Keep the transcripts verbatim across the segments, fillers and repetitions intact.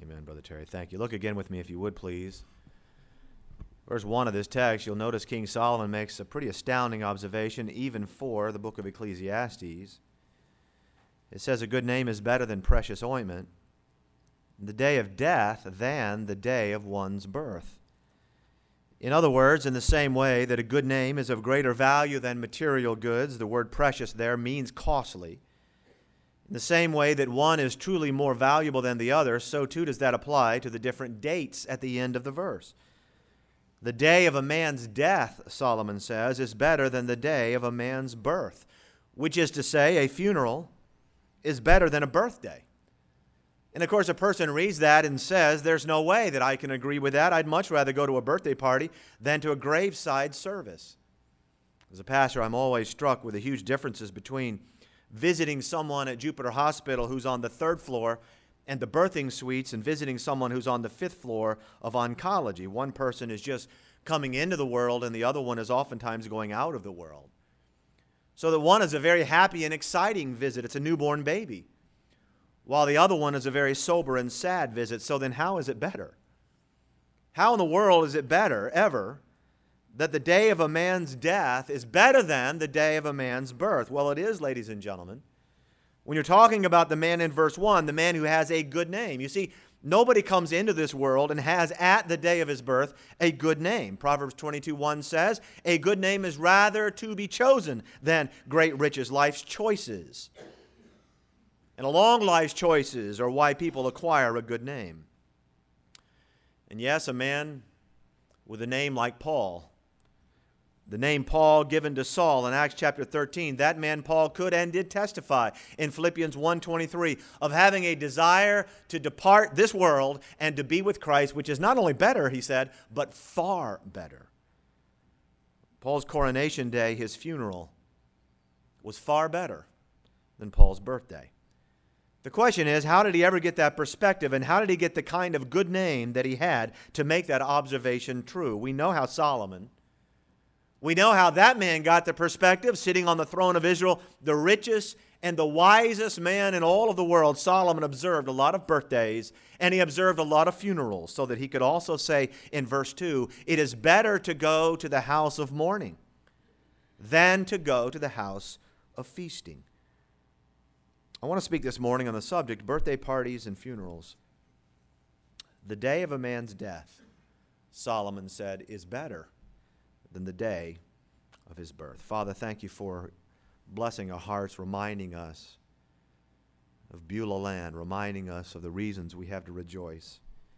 Amen, Brother Terry. Thank you. Look again with me, if you would, please. Verse one of this text, you'll notice King Solomon makes a pretty astounding observation, even for the book of Ecclesiastes. It says, a good name is better than precious ointment, the day of death than the day of one's birth. In other words, in the same way that a good name is of greater value than material goods, the word precious there means costly. In the same way that one is truly more valuable than the other, so too does that apply to the different dates at the end of the verse. The day of a man's death, Solomon says, is better than the day of a man's birth, which is to say, a funeral is better than a birthday. And of course, a person reads that and says, there's no way that I can agree with that. I'd much rather go to a birthday party than to a graveside service. As a pastor, I'm always struck with the huge differences between visiting someone at Jupiter Hospital who's on the third floor and the birthing suites and visiting someone who's on the fifth floor of oncology. One person is just coming into the world and the other one is oftentimes going out of the world. So that one is a very happy and exciting visit. It's a newborn baby. While the other one is a very sober and sad visit. So then how is it better? How in the world is it better, ever, that the day of a man's death is better than the day of a man's birth? Well, it is, ladies and gentlemen. When you're talking about the man in verse one, the man who has a good name. You see, nobody comes into this world and has at the day of his birth a good name. Proverbs twenty-two one says, a good name is rather to be chosen than great riches, life's choices. And along life's choices are why people acquire a good name. And yes, a man with a name like Paul, the name Paul given to Saul in Acts chapter thirteen, that man Paul could and did testify in Philippians one twenty-three of having a desire to depart this world and to be with Christ, which is not only better, he said, but far better. Paul's coronation day, his funeral, was far better than Paul's birthday. The question is, how did he ever get that perspective, and how did he get the kind of good name that he had to make that observation true? We know how Solomon, we know how that man got the perspective, sitting on the throne of Israel, the richest and the wisest man in all of the world. Solomon observed a lot of birthdays, and he observed a lot of funerals, so that he could also say in verse two, it is better to go to the house of mourning than to go to the house of feasting. I want to speak this morning on the subject, birthday parties and funerals. The day of a man's death, Solomon said, is better than the day of his birth. Father, thank you for blessing our hearts, reminding us of Beulah land, reminding us of the reasons we have to rejoice.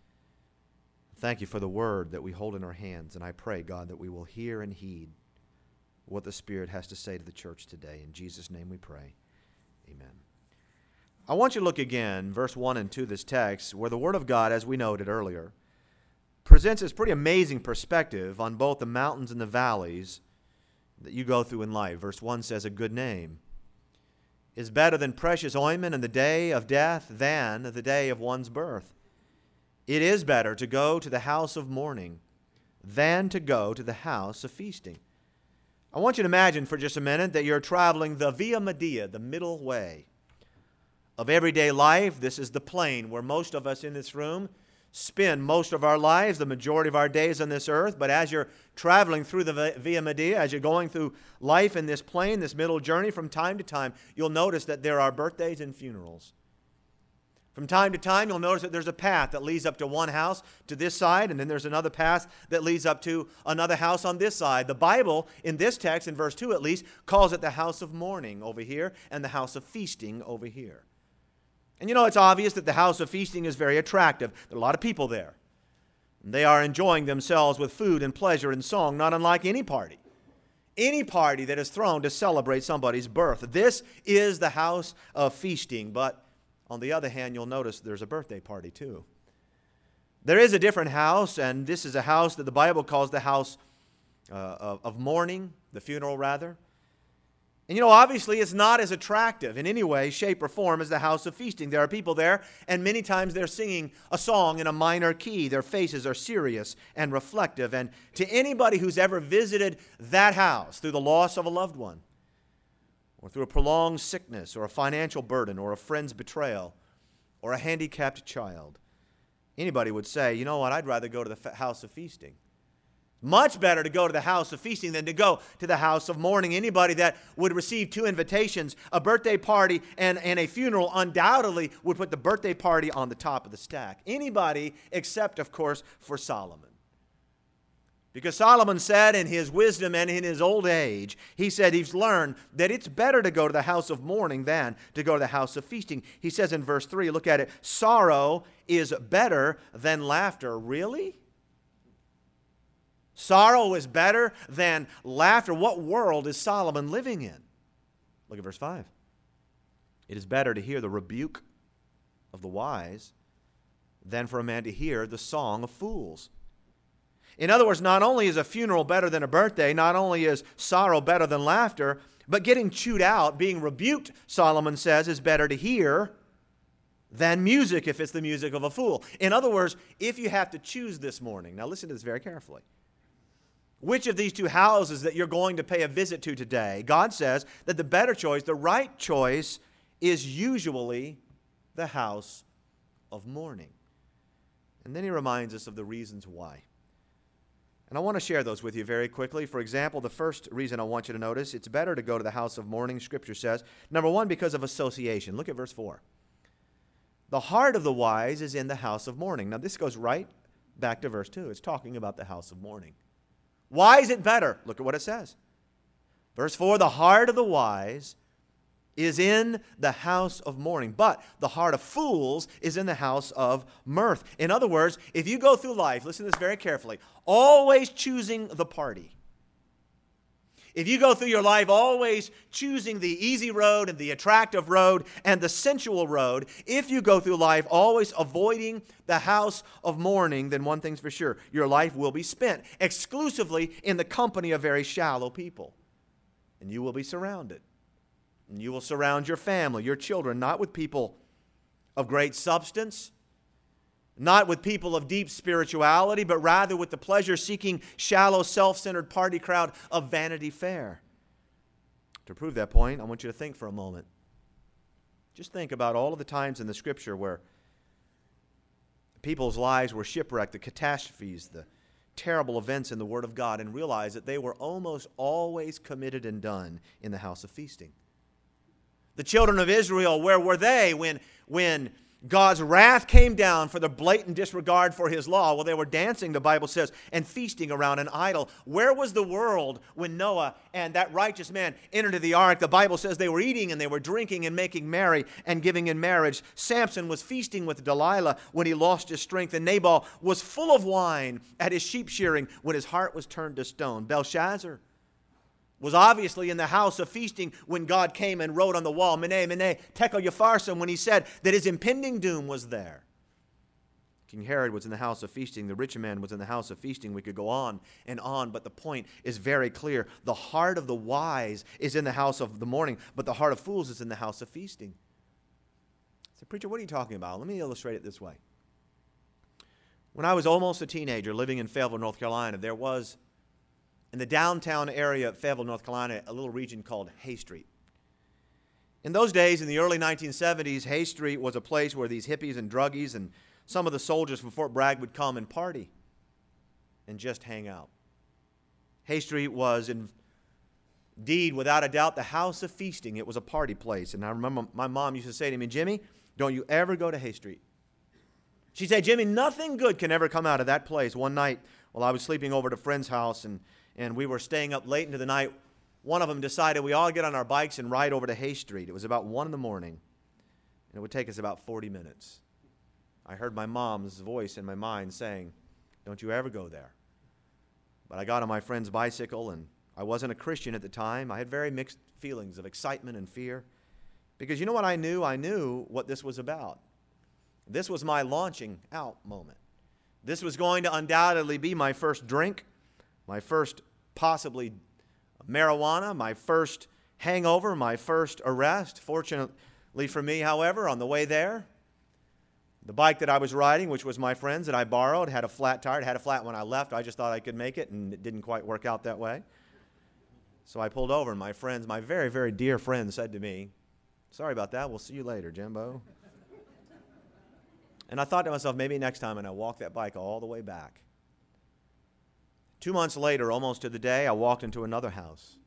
Thank you for the word that we hold in our hands, and I pray, God, that we will hear and heed what the Spirit has to say to the church today. In Jesus' name we pray. Amen. I want you to look again, verse one and two of this text, where the Word of God, as we noted earlier, presents this pretty amazing perspective on both the mountains and the valleys that you go through in life. Verse one says, a good name is better than precious ointment in the day of death than the day of one's birth. It is better to go to the house of mourning than to go to the house of feasting. I want you to imagine for just a minute that you're traveling the Via Media, the middle way of everyday life. This is the plain where most of us in this room spend most of our lives, the majority of our days on this earth. But as you're traveling through the Via Media, as you're going through life in this plain, this middle journey, from time to time, you'll notice that there are birthdays and funerals. From time to time, you'll notice that there's a path that leads up to one house to this side, and then there's another path that leads up to another house on this side. The Bible, in this text, in verse two at least, calls it the house of mourning over here and the house of feasting over here. And you know, it's obvious that the house of feasting is very attractive. There are a lot of people there. They are enjoying themselves with food and pleasure and song, not unlike any party. Any party that is thrown to celebrate somebody's birth. This is the house of feasting. But on the other hand, you'll notice there's a birthday party too. There is a different house, and this is a house that the Bible calls the house uh, of, of mourning, the funeral rather. And you know, obviously it's not as attractive in any way, shape, or form as the house of feasting. There are people there, and many times they're singing a song in a minor key. Their faces are serious and reflective. And to anybody who's ever visited that house through the loss of a loved one, or through a prolonged sickness, or a financial burden, or a friend's betrayal, or a handicapped child, Anybody would say, you know what, I'd rather go to the house of feasting. Much better to go to the house of feasting than to go to the house of mourning. Anybody that would receive two invitations, a birthday party and, and a funeral, undoubtedly would put the birthday party on the top of the stack. Anybody except, of course, for Solomon. Because Solomon said in his wisdom and in his old age, he said he's learned that it's better to go to the house of mourning than to go to the house of feasting. He says in verse three, look at it, sorrow is better than laughter. Really? Sorrow is better than laughter. What world is Solomon living in? Look at verse five. It is better to hear the rebuke of the wise than for a man to hear the song of fools. In other words, not only is a funeral better than a birthday, not only is sorrow better than laughter, but getting chewed out, being rebuked, Solomon says, is better to hear than music if it's the music of a fool. In other words, if you have to choose this morning, now listen to this very carefully, which of these two houses that you're going to pay a visit to today, God says that the better choice, the right choice, is usually the house of mourning. And then he reminds us of the reasons why. And I want to share those with you very quickly. For example, the first reason I want you to notice, it's better to go to the house of mourning, Scripture says. Number one, because of association. Look at verse four. The heart of the wise is in the house of mourning. Now, this goes right back to verse two. It's talking about the house of mourning. Why is it better? Look at what it says. Verse four, the heart of the wise is in the house of mourning, but the heart of fools is in the house of mirth. In other words, if you go through life, listen to this very carefully, always choosing the party. If you go through your life always choosing the easy road and the attractive road and the sensual road, if you go through life always avoiding the house of mourning, then one thing's for sure, your life will be spent exclusively in the company of very shallow people. And you will be surrounded. And you will surround your family, your children, not with people of great substance, not with people of deep spirituality, but rather with the pleasure-seeking, shallow, self-centered party crowd of Vanity Fair. To prove that point, I want you to think for a moment. Just think about all of the times in the Scripture where people's lives were shipwrecked, the catastrophes, the terrible events in the Word of God, and realize that they were almost always committed and done in the house of feasting. The children of Israel, where were they when, when God's wrath came down for their blatant disregard for His law? Well, they were dancing, the Bible says, and feasting around an idol. Where was the world when Noah and that righteous man entered into the ark? The Bible says they were eating and they were drinking and making merry and giving in marriage. Samson was feasting with Delilah when he lost his strength, and Nabal was full of wine at his sheep shearing when his heart was turned to stone. Belshazzar was obviously in the house of feasting when God came and wrote on the wall, Mene, Mene, Tekel Upharsin, when he said that his impending doom was there. King Herod was in the house of feasting. The rich man was in the house of feasting. We could go on and on, but the point is very clear. The heart of the wise is in the house of the mourning, but the heart of fools is in the house of feasting. So, preacher, what are you talking about? Let me illustrate it this way. When I was almost a teenager living in Fayetteville, North Carolina, there was in the downtown area of Fayetteville, North Carolina, a little region called Hay Street. In those days, in the early nineteen seventies, Hay Street was a place where these hippies and druggies and some of the soldiers from Fort Bragg would come and party and just hang out. Hay Street was indeed, without a doubt, the house of feasting. It was a party place. And I remember my mom used to say to me, Jimmy, don't you ever go to Hay Street. She'd say, Jimmy, nothing good can ever come out of that place. One night, while I was sleeping over at a friend's house and And we were staying up late into the night, one of them decided we all get on our bikes and ride over to Hay Street. It was about one in the morning, and it would take us about forty minutes. I heard my mom's voice in my mind saying, don't you ever go there. But I got on my friend's bicycle, and I wasn't a Christian at the time. I had very mixed feelings of excitement and fear. Because you know what I knew? I knew what this was about. This was my launching out moment. This was going to undoubtedly be my first drink, my first possibly marijuana, my first hangover, my first arrest. Fortunately for me, however, on the way there, the bike that I was riding, which was my friend's that I borrowed, had a flat tire. It had a flat when I left. I just thought I could make it, and it didn't quite work out that way. So I pulled over, and my friends, my very, very dear friend, said to me, sorry about that. We'll see you later, Jimbo. And I thought to myself, maybe next time, and I walked that bike all the way back. Two months later, almost to the day, I walked into another house.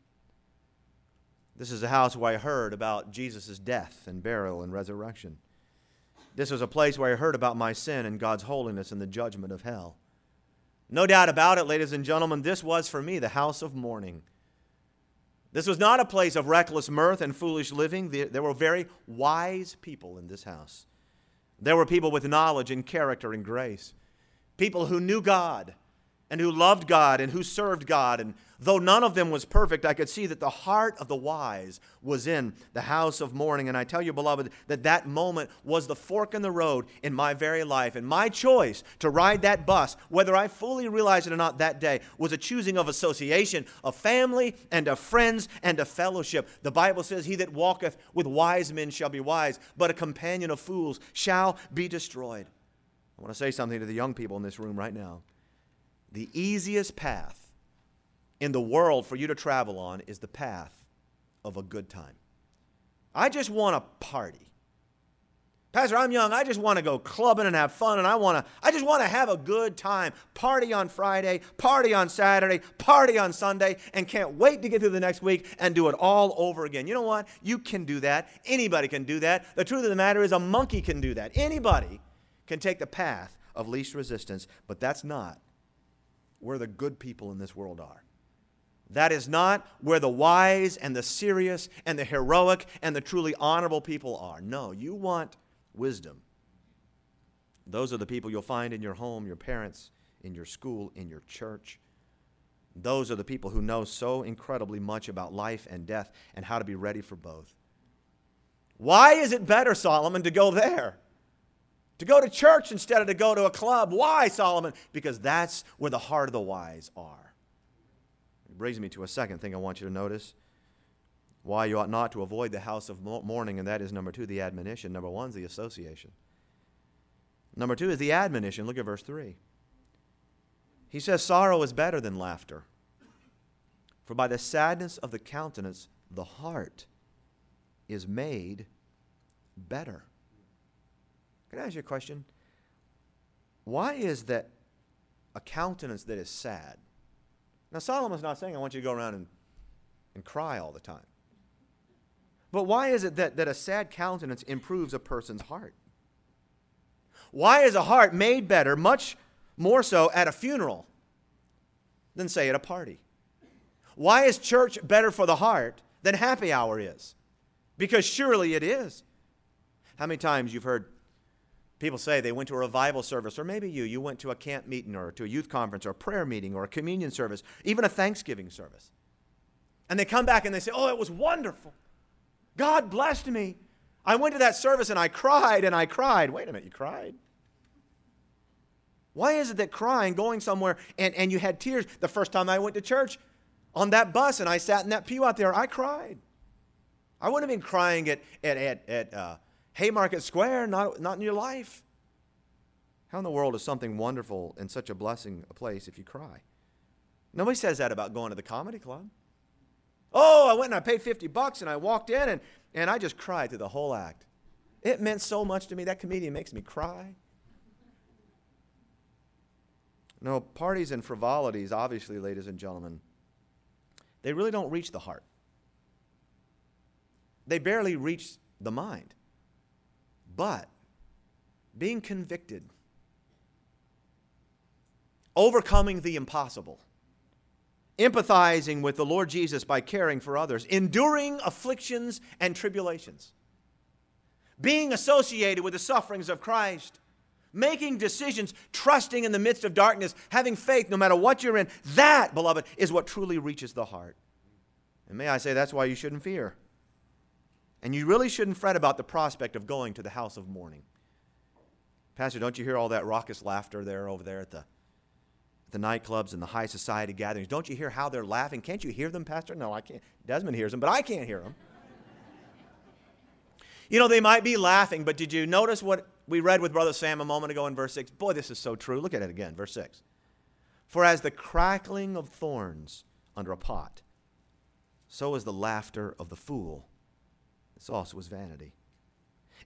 This is a house where I heard about Jesus' death and burial and resurrection. This was a place where I heard about my sin and God's holiness and the judgment of hell. No doubt about it, ladies and gentlemen, this was for me the house of mourning. This was not a place of reckless mirth and foolish living. There were very wise people in this house. There were people with knowledge and character and grace. People who knew God and who loved God and who served God. And though none of them was perfect, I could see that the heart of the wise was in the house of mourning. And I tell you, beloved, that that moment was the fork in the road in my very life. And my choice to ride that bus, whether I fully realized it or not that day, was a choosing of association, of family, and of friends, and of fellowship. The Bible says, he that walketh with wise men shall be wise, but a companion of fools shall be destroyed. I want to say something to the young people in this room right now. The easiest path in the world for you to travel on is the path of a good time. I just want to party. Pastor, I'm young. I just want to go clubbing and have fun, and I want to I just want to have a good time. Party on Friday, party on Saturday, party on Sunday, and can't wait to get through the next week and do it all over again. You know what? You can do that. Anybody can do that. The truth of the matter is a monkey can do that. Anybody can take the path of least resistance, but that's not where the good people in this world are. That is not where the wise and the serious and the heroic and the truly honorable people are. No, you want wisdom. Those are the people you'll find in your home, your parents, in your school, in your church. Those are the people who know so incredibly much about life and death and how to be ready for both. Why is it better, Solomon, to go there? To go to church instead of to go to a club. Why, Solomon? Because that's where the heart of the wise are. It brings me to a second thing I want you to notice. Why you ought not to avoid the house of mourning, and that is number two, the admonition. Number one is the association. Number two is the admonition. Look at verse three. He says, sorrow is better than laughter, for by the sadness of the countenance the heart is made better. Can I ask you a question? Why is that a countenance that is sad? Now, Solomon's not saying I want you to go around and, and cry all the time. But why is it that, that a sad countenance improves a person's heart? Why is a heart made better, much more so at a funeral than, say, at a party? Why is church better for the heart than happy hour is? Because surely it is. How many times you've heard people say they went to a revival service, or maybe you, you went to a camp meeting or to a youth conference or a prayer meeting or a communion service, even a Thanksgiving service. And they come back and they say, oh, it was wonderful. God blessed me. I went to that service and I cried and I cried. Wait a minute, you cried? Why is it that crying, going somewhere, and, and you had tears? The first time I went to church on that bus and I sat in that pew out there, I cried. I wouldn't have been crying at, at, at, at uh, Haymarket Square, not, not in your life. How in the world is something wonderful and such a blessing a place if you cry? Nobody says that about going to the comedy club. Oh, I went and I paid fifty bucks and I walked in and, and I just cried through the whole act. It meant so much to me. That comedian makes me cry. No, parties and frivolities, obviously, ladies and gentlemen, they really don't reach the heart. They barely reach the mind. But being convicted, overcoming the impossible, empathizing with the Lord Jesus by caring for others, enduring afflictions and tribulations, being associated with the sufferings of Christ, making decisions, trusting in the midst of darkness, having faith no matter what you're in, that, beloved, is what truly reaches the heart. And may I say, that's why you shouldn't fear. And you really shouldn't fret about the prospect of going to the house of mourning. Pastor, don't you hear all that raucous laughter there over there at the, at the nightclubs and the high society gatherings? Don't you hear how they're laughing? Can't you hear them, Pastor? No, I can't. Desmond hears them, but I can't hear them. You know, they might be laughing, but did you notice what we read with Brother Sam a moment ago in verse six? Boy, this is so true. Look at it again, verse six. For as the crackling of thorns under a pot, so is the laughter of the fool. This also is vanity.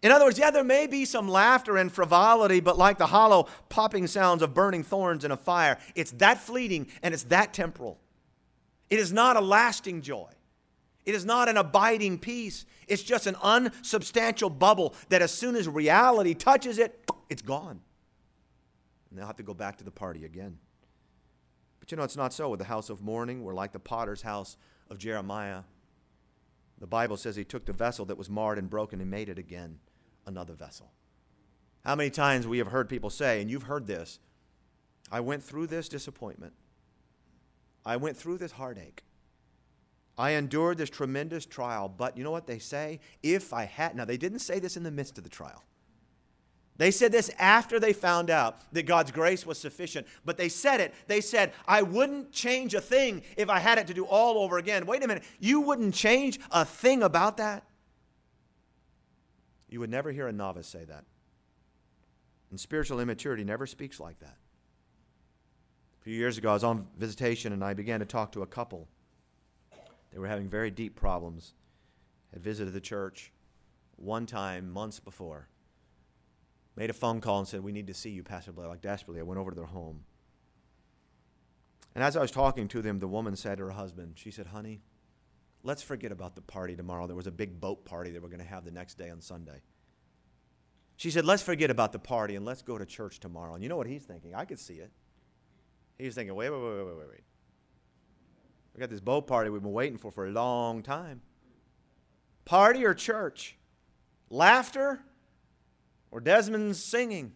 In other words, yeah, there may be some laughter and frivolity, but like the hollow popping sounds of burning thorns in a fire, it's that fleeting and it's that temporal. It is not a lasting joy. It is not an abiding peace. It's just an unsubstantial bubble that as soon as reality touches it, it's gone. And they'll have to go back to the party again. But you know, it's not so with the house of mourning. We're like the potter's house of Jeremiah. The Bible says he took the vessel that was marred and broken and made it again another vessel. How many times we have heard people say, and you've heard this, I went through this disappointment. I went through this heartache. I endured this tremendous trial, but you know what they say? If I had, now they didn't say this in the midst of the trial. They said this after they found out that God's grace was sufficient, but they said it. They said, I wouldn't change a thing if I had it to do all over again. Wait a minute, you wouldn't change a thing about that? You would never hear a novice say that. And spiritual immaturity never speaks like that. A few years ago, I was on visitation and I began to talk to a couple. They were having very deep problems. Had visited the church one time months before. Made a phone call and said, we need to see you, Pastor Blair. Like desperately, I went over to their home. And as I was talking to them, the woman said to her husband, she said, honey, let's forget about the party tomorrow. There was a big boat party that we're going to have the next day on Sunday. She said, let's forget about the party and let's go to church tomorrow. And you know what he's thinking? I could see it. He's thinking, wait, wait, wait, wait, wait, wait. We got this boat party we've been waiting for for a long time. Party or church? Laughter or Desmond's singing?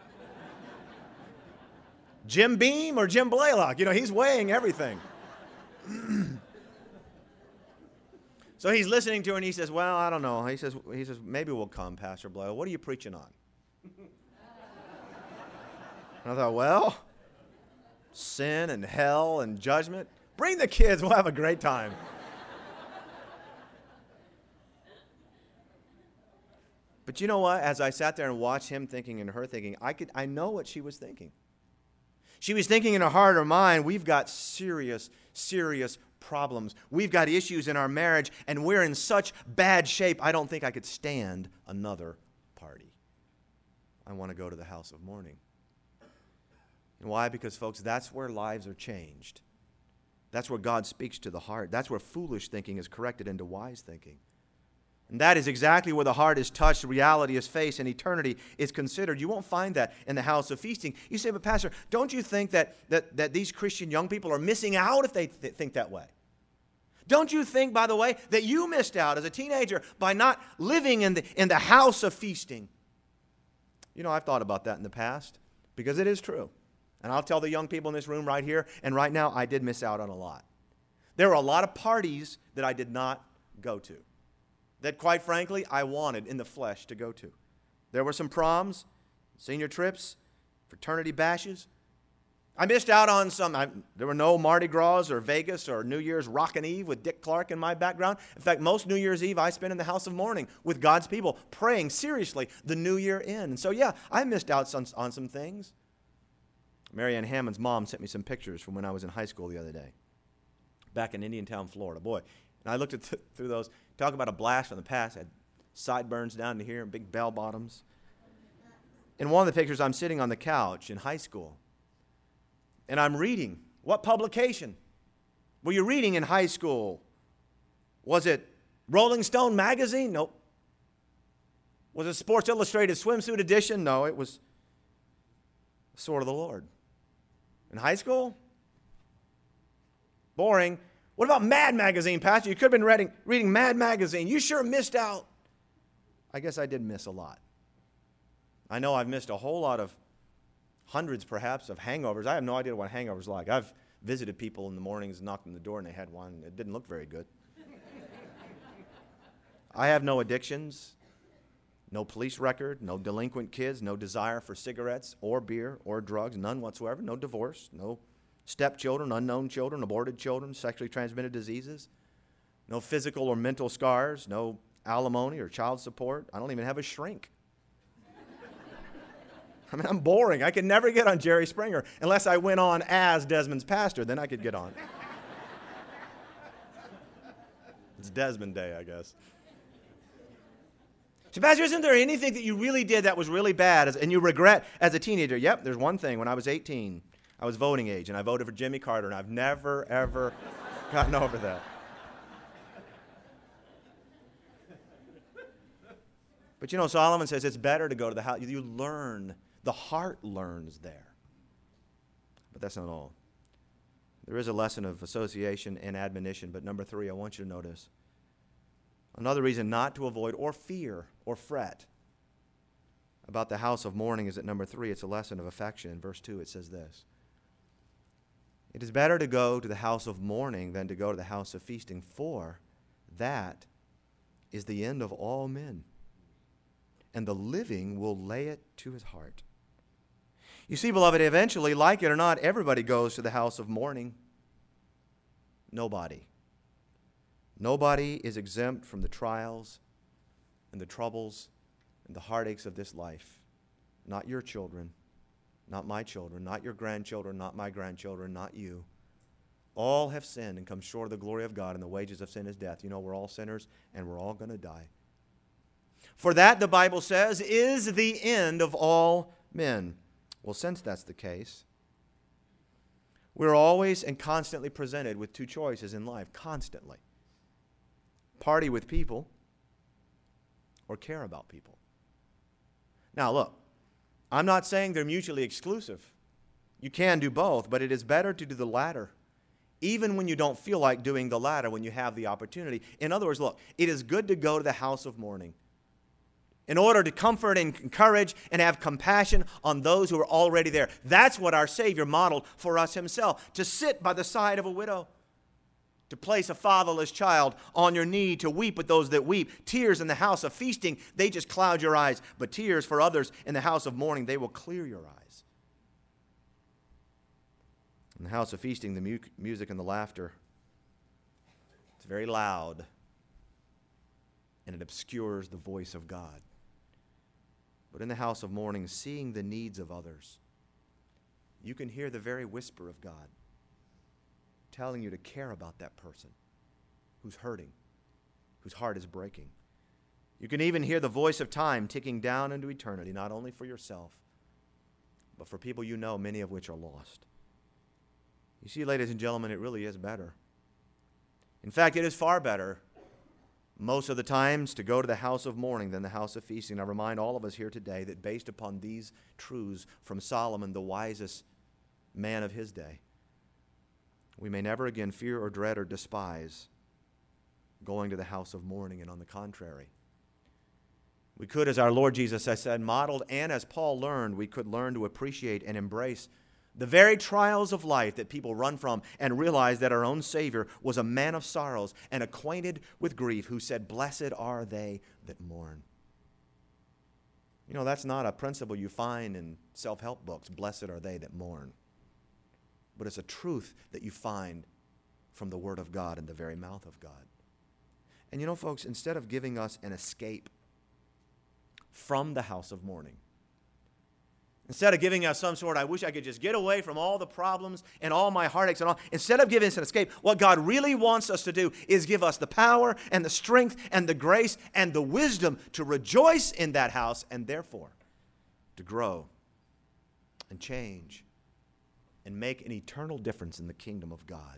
Jim Beam or Jim Blaylock? You know, he's weighing everything. So he's listening to her and he says, well, I don't know. He says, he says maybe we'll come, Pastor Blair. What are you preaching on? And I thought, well, sin and hell and judgment. Bring the kids. We'll have a great time. But you know what? As I sat there and watched him thinking and her thinking, I could, I know what she was thinking. She was thinking in her heart or mind, we've got serious, serious problems. We've got issues in our marriage, and we're in such bad shape, I don't think I could stand another party. I want to go to the house of mourning. And why? Because, folks, that's where lives are changed. That's where God speaks to the heart. That's where foolish thinking is corrected into wise thinking. And that is exactly where the heart is touched, reality is faced, and eternity is considered. You won't find that in the house of feasting. You say, but Pastor, don't you think that, that, that these Christian young people are missing out if they th- think that way? Don't you think, by the way, that you missed out as a teenager by not living in the, in the house of feasting? You know, I've thought about that in the past because it is true. And I'll tell the young people in this room right here and right now, I did miss out on a lot. There were a lot of parties that I did not go to, that quite frankly, I wanted in the flesh to go to. There were some proms, senior trips, fraternity bashes. I missed out on some, I, there were no Mardi Gras or Vegas or New Year's Rockin' Eve with Dick Clark in my background. In fact, most New Year's Eve I spent in the house of mourning with God's people, praying seriously the new year in. And so, yeah, I missed out on, on some things. Marianne Hammond's mom sent me some pictures from when I was in high school the other day, back in Indiantown, Florida. Boy, and I looked at th- through those. Talk about a blast from the past. I had sideburns down to here and big bell bottoms. In one of the pictures, I'm sitting on the couch in high school, and I'm reading. What publication were you reading in high school? Was it Rolling Stone magazine? Nope. Was it Sports Illustrated swimsuit edition? No, it was Sword of the Lord. In high school? Boring. What about Mad Magazine, Pastor? You could have been reading, reading Mad Magazine. You sure missed out. I guess I did miss a lot. I know I've missed a whole lot of, hundreds perhaps, of hangovers. I have no idea what hangovers like. I've visited people in the mornings, knocked on the door, and they had one. It didn't look very good. I have no addictions, no police record, no delinquent kids, no desire for cigarettes or beer or drugs, none whatsoever, no divorce, no stepchildren, unknown children, aborted children, sexually transmitted diseases, no physical or mental scars, no alimony or child support. I don't even have a shrink. I mean, I'm boring. I could never get on Jerry Springer unless I went on as Desmond's pastor. Then I could get on. It's Desmond Day, I guess. So, Pastor, isn't there anything that you really did that was really bad as, and you regret as a teenager? Yep, there's one thing. When I was eighteen, I was voting age, and I voted for Jimmy Carter, and I've never, ever gotten over that. But you know, Solomon says it's better to go to the house. You learn. The heart learns there. But that's not all. There is a lesson of association and admonition. But number three, I want you to notice another reason not to avoid or fear or fret about the house of mourning is at number three, it's a lesson of affection. In verse two, it says this. It is better to go to the house of mourning than to go to the house of feasting, for that is the end of all men, and the living will lay it to his heart. You see, beloved, eventually, like it or not, everybody goes to the house of mourning. Nobody. Nobody is exempt from the trials and the troubles and the heartaches of this life. Not your children, not my children, not your grandchildren, not my grandchildren, not you. All have sinned and come short of the glory of God, and the wages of sin is death. You know, we're all sinners, and we're all going to die. For that, the Bible says, is the end of all men. Well, since that's the case, we're always and constantly presented with two choices in life, constantly. Party with people or care about people. Now, look, I'm not saying they're mutually exclusive. You can do both, but it is better to do the latter, even when you don't feel like doing the latter, when you have the opportunity. In other words, look, it is good to go to the house of mourning in order to comfort and encourage and have compassion on those who are already there. That's what our Savior modeled for us himself, to sit by the side of a widow, to place a fatherless child on your knee, to weep with those that weep. Tears in the house of feasting, they just cloud your eyes, but tears for others in the house of mourning, they will clear your eyes. In the house of feasting, the mu- music and the laughter, it's very loud, and it obscures the voice of God. But in the house of mourning, seeing the needs of others, you can hear the very whisper of God telling you to care about that person who's hurting, whose heart is breaking. You can even hear the voice of time ticking down into eternity, not only for yourself, but for people you know, many of which are lost. You see, ladies and gentlemen, it really is better. In fact, it is far better most of the times to go to the house of mourning than the house of feasting. I remind all of us here today that based upon these truths from Solomon, the wisest man of his day, we may never again fear or dread or despise going to the house of mourning, and on the contrary, we could, as our Lord Jesus has said, modeled, and as Paul learned, we could learn to appreciate and embrace the very trials of life that people run from, and realize that our own Savior was a man of sorrows and acquainted with grief, who said, "Blessed are they that mourn." You know, that's not a principle you find in self-help books, blessed are they that mourn. But it's a truth that you find from the Word of God and the very mouth of God. And you know, folks, instead of giving us an escape from the house of mourning, instead of giving us some sort, I wish I could just get away from all the problems and all my heartaches and all, instead of giving us an escape, what God really wants us to do is give us the power and the strength and the grace and the wisdom to rejoice in that house, and therefore to grow and change and make an eternal difference in the kingdom of God.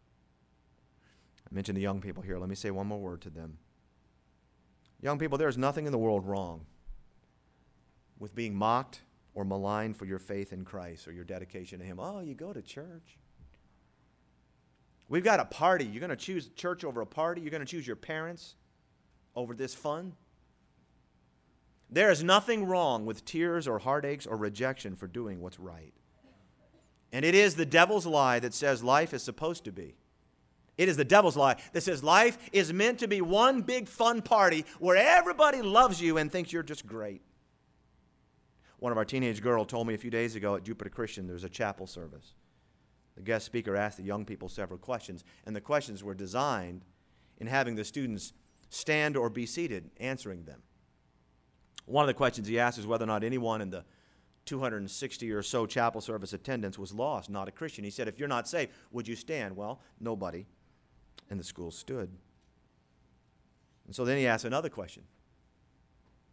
I mentioned the young people here. Let me say one more word to them. Young people, there is nothing in the world wrong with being mocked or maligned for your faith in Christ or your dedication to Him. Oh, you go to church. We've got a party. You're going to choose church over a party? You're going to choose your parents over this fun? There is nothing wrong with tears or heartaches or rejection for doing what's right. And it is the devil's lie that says life is supposed to be. It is the devil's lie that says life is meant to be one big fun party where everybody loves you and thinks you're just great. One of our teenage girls told me a few days ago at Jupiter Christian there was a chapel service. The guest speaker asked the young people several questions, and the questions were designed in having the students stand or be seated answering them. One of the questions he asked is whether or not anyone in the two hundred sixty or so chapel service attendance was lost, not a Christian. He said, if you're not saved, would you stand? Well, nobody in the school stood. And so then he asked another question.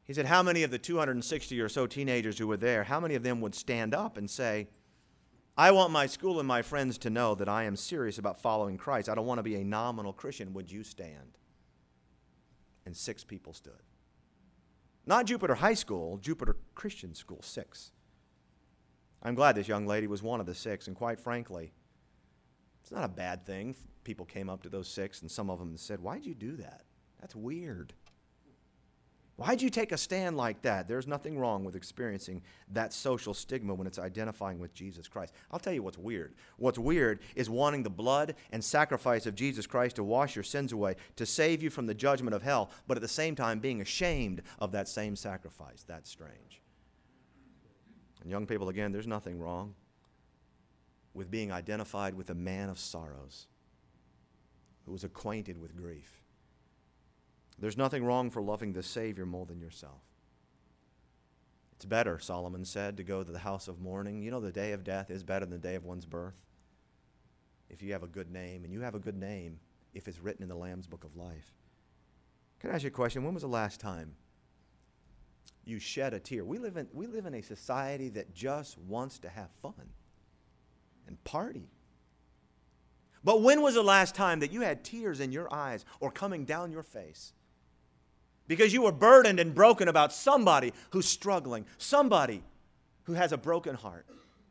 He said, how many of the two hundred sixty or so teenagers who were there, how many of them would stand up and say, I want my school and my friends to know that I am serious about following Christ. I don't want to be a nominal Christian. Would you stand? And six people stood. Not Jupiter High School, Jupiter Christian School, six. I'm glad this young lady was one of the six, and quite frankly, it's not a bad thing. People came up to those six, and some of them said, why'd you do that? That's weird. Why'd you take a stand like that? There's nothing wrong with experiencing that social stigma when it's identifying with Jesus Christ. I'll tell you what's weird. What's weird is wanting the blood and sacrifice of Jesus Christ to wash your sins away, to save you from the judgment of hell, but at the same time being ashamed of that same sacrifice. That's strange. And young people, again, there's nothing wrong with being identified with a man of sorrows who was acquainted with grief. There's nothing wrong for loving the Savior more than yourself. It's better, Solomon said, to go to the house of mourning. You know, the day of death is better than the day of one's birth. If you have a good name, and you have a good name if it's written in the Lamb's Book of Life. Can I ask you a question? When was the last time you shed a tear? We live in, we live in a society that just wants to have fun and party. But when was the last time that you had tears in your eyes or coming down your face because you were burdened and broken about somebody who's struggling, somebody who has a broken heart,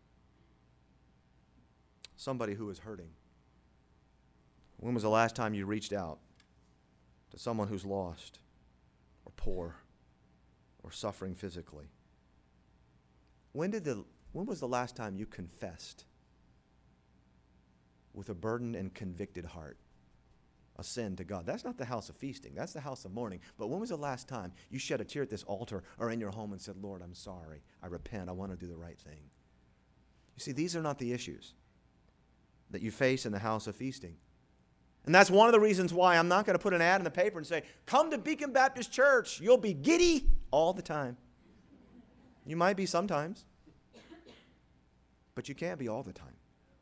somebody who is hurting? When was the last time you reached out to someone who's lost or poor or suffering physically? When did the when was the last time you confessed with a burdened and convicted heart a sin to God? That's not the house of feasting. That's the house of mourning. But when was the last time you shed a tear at this altar or in your home and said, Lord, I'm sorry. I repent. I want to do the right thing. You see, these are not the issues that you face in the house of feasting. And that's one of the reasons why I'm not going to put an ad in the paper and say, come to Beacon Baptist Church. You'll be giddy all the time. You might be sometimes, but you can't be all the time.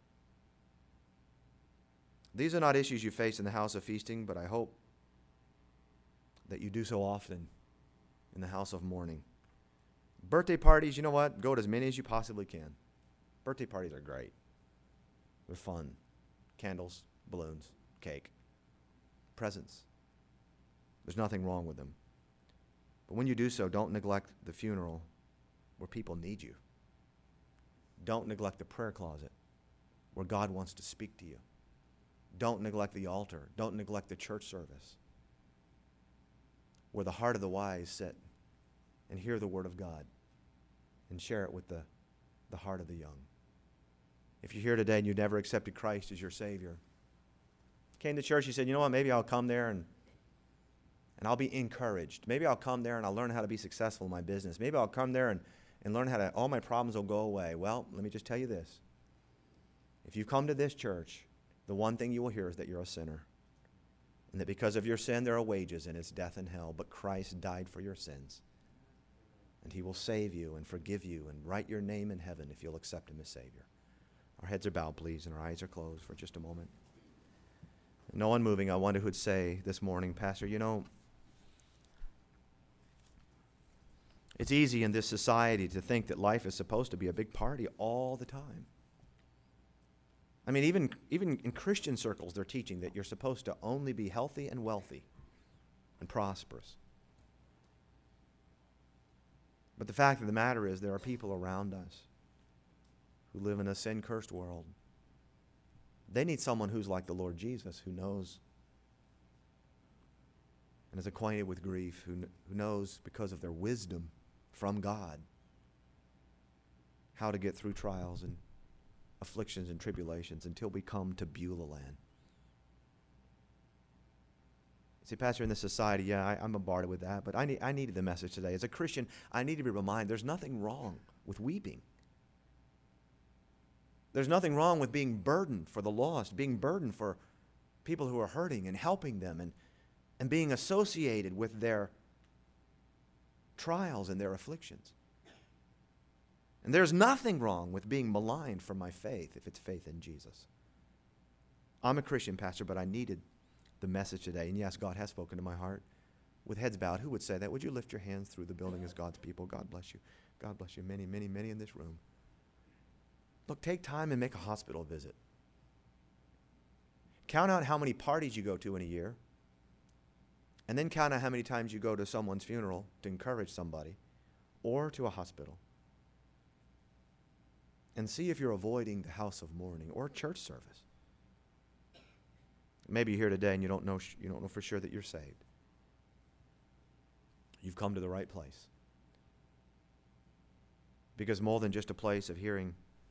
These are not issues you face in the house of feasting, but I hope that you do so often in the house of mourning. Birthday parties, you know what? Go to as many as you possibly can. Birthday parties are great. They're fun. Candles, balloons, cake, presents. There's nothing wrong with them. But when you do so, don't neglect the funeral where people need you. Don't neglect the prayer closet where God wants to speak to you. Don't neglect the altar. Don't neglect the church service where the heart of the wise sit and hear the word of God and share it with the, the heart of the young. If you're here today and you've never accepted Christ as your Savior, came to church, you said, you know what, maybe I'll come there and, and I'll be encouraged. Maybe I'll come there and I'll learn how to be successful in my business. Maybe I'll come there and, and learn how to, all my problems will go away. Well, let me just tell you this. If you come to this church, the one thing you will hear is that you're a sinner. And that because of your sin, there are wages, and it's death and hell. But Christ died for your sins. And he will save you and forgive you and write your name in heaven if you'll accept him as Savior. Our heads are bowed, please, and our eyes are closed for just a moment. No one moving, I wonder who would say this morning, Pastor, you know, it's easy in this society to think that life is supposed to be a big party all the time. I mean, even, even in Christian circles, they're teaching that you're supposed to only be healthy and wealthy and prosperous. But the fact of the matter is there are people around us who live in a sin-cursed world. They need someone who's like the Lord Jesus, who knows and is acquainted with grief, who, kn- who knows because of their wisdom from God how to get through trials and afflictions and tribulations until we come to Beulah land. See, Pastor, in this society, yeah, I, I'm bombarded with that, but I, need, I needed the message today. As a Christian, I need to be reminded there's nothing wrong with weeping. There's nothing wrong with being burdened for the lost, being burdened for people who are hurting and helping them and, and being associated with their trials and their afflictions. And there's nothing wrong with being maligned for my faith if it's faith in Jesus. I'm a Christian, Pastor, but I needed the message today. And yes, God has spoken to my heart. with heads bowed, who would say that? Would you lift your hands through the building as God's people? God bless you. God bless you. Many, many, many in this room. Look, take time and make a hospital visit. Count out how many parties you go to in a year, and then count out how many times you go to someone's funeral to encourage somebody, or to a hospital. And see if you're avoiding the house of mourning or church service. Maybe you're here today and you don't know sh- you don't know for sure that you're saved. You've come to the right place. Because more than just a place of hearing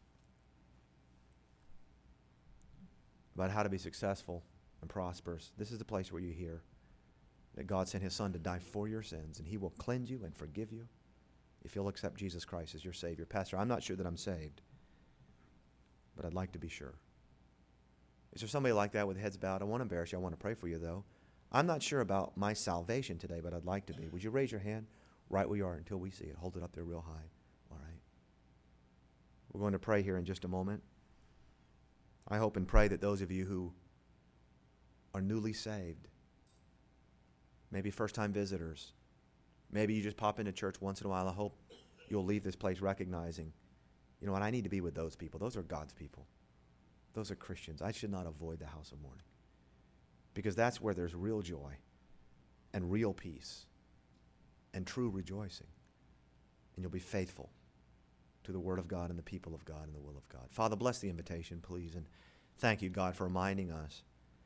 about how to be successful and prosperous, this is the place where you hear that God sent his Son to die for your sins, and he will cleanse you and forgive you if you'll accept Jesus Christ as your Savior. Pastor, I'm not sure that I'm saved, but I'd like to be sure. Is there somebody like that with heads bowed? I won't embarrass you. I want to pray for you, though. I'm not sure about my salvation today, but I'd like to be. Would you raise your hand right where you are until we see it? Hold it up there real high. All right. We're going to pray here in just a moment. I hope and pray that those of you who are newly saved, maybe first-time visitors, maybe you just pop into church once in a while, I hope you'll leave this place recognizing, you know what, I need to be with those people. Those are God's people. Those are Christians. I should not avoid the house of mourning, because that's where there's real joy and real peace and true rejoicing. And you'll be faithful to the Word of God and the people of God and the will of God. Father, bless the invitation, please, and thank you, God, for reminding us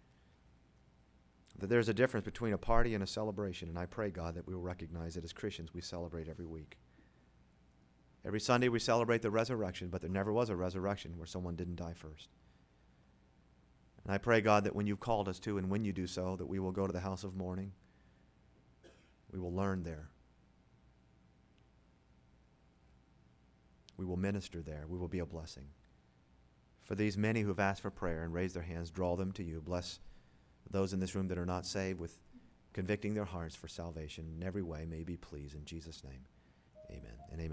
that there's a difference between a party and a celebration, and I pray, God, that we will recognize that as Christians we celebrate every week. Every Sunday we celebrate the resurrection, but there never was a resurrection where someone didn't die first. And I pray, God, that when you've called us to, and when you do so, that we will go to the house of mourning. We will learn there. We will minister there. We will be a blessing. For these many who have asked for prayer and raised their hands, draw them to you. Bless those in this room that are not saved with convicting their hearts for salvation in every way. May you be pleased. In Jesus' name, amen and amen.